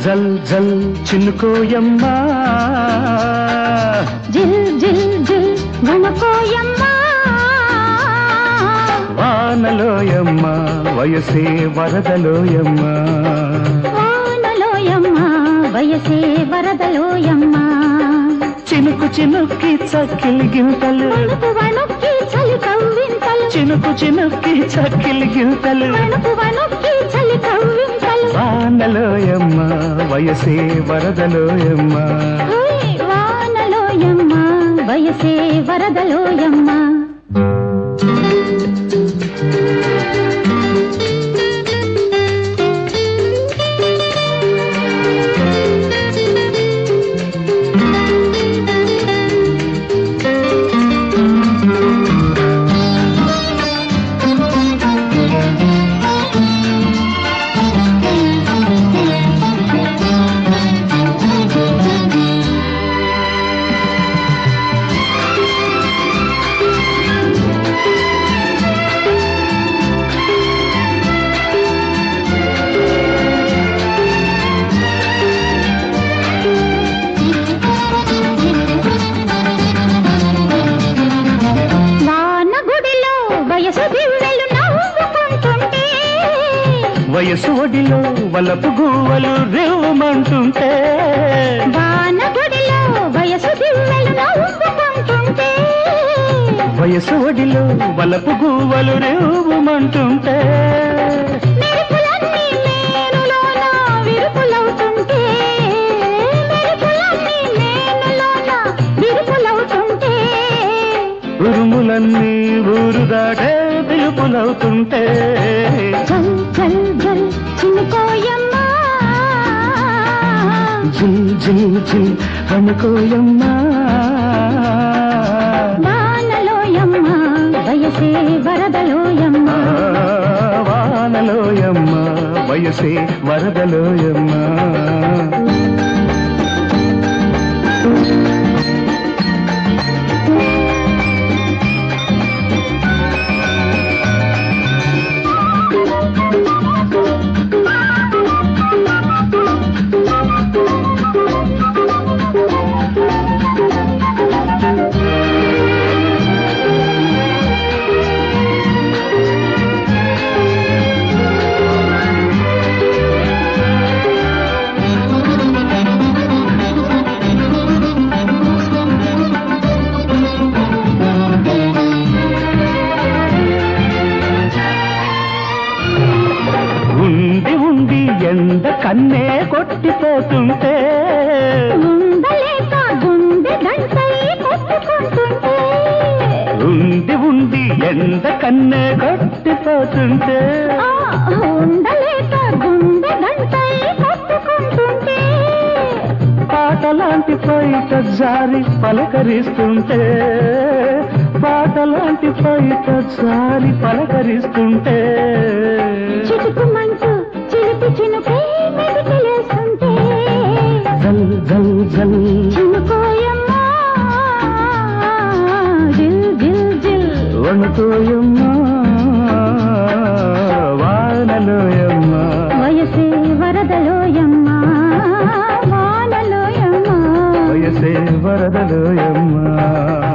జల్ జల్ చినుకోయమ్మా జిల్ జిల్ జిల్ వణకోయమ్మా వానలోయమ్మా వయసే వరదలోయమ్మా వానలోయమ్మా వయసే వరదలోయమ్మా చినుకు చినుక్కి చక్కిలి గింతలు వణుకు వణుక్కి చలి కవ్వింతలు చినుకు చినుక్కి చక్కిలి గింతలు వణుకు వణుక్కి చలి కవ్వింతలు వానలోయమ్మా వయసే వరదలోయమ్మా ఓయ్ వానలోయమ్మా వయసే వరదలోయమ్మా వయసు ఒడిలో వలపు గువ్వలు రేవమంటుంటే వానగుడిలో వయసు దివ్వెలు నవ్వుకుంటుంటే వయసు ఒడిలో వలపు గువ్వలు రేవమంటుంటే మెరుపులన్నీ మేనులోన విరుపులవుతుంటే మెరుపులన్నీ మేనులోన విరుపులవుతుంటే ఉరుములన్నీ ఊరు దాటే పిలుపులవుతుంటే జల్ జల్ జల్ చినుకోయమ్మా జిల్ జిల్ జిల్ అనుకోయమ్మా వానలోయమ్మా వయసే వరదలోయమ్మా వానలోయమ్మా వయసే వరదలోయమ్మా ఎండ కన్నే కొట్టిపోతుంటే ఉండలేక గుండె గంటై కొట్టుకుంటుంటే ఉండి ఉండి ఎండ కన్నే కొట్టిపోతుంటే ఉండలేక గుండె గంటై కొట్టుకుంటుంటే పాటలాంటి పైట జారి పలకరిస్తుంటే పాటలాంటి పైట జారి పలకరిస్తుంటే చిటుకుమంటూ చిలిపి చినుకే మెదికలేస్తుంటే జల్ జల్ జల్ చినుకోయమ్మా జిల్ జిల్ జిల్ వణుకోయమ్మా వానలోయమ్మా వయసే వరదలోయమ్మా వానలోయమ్మా వయసే వరదలోయమ్మా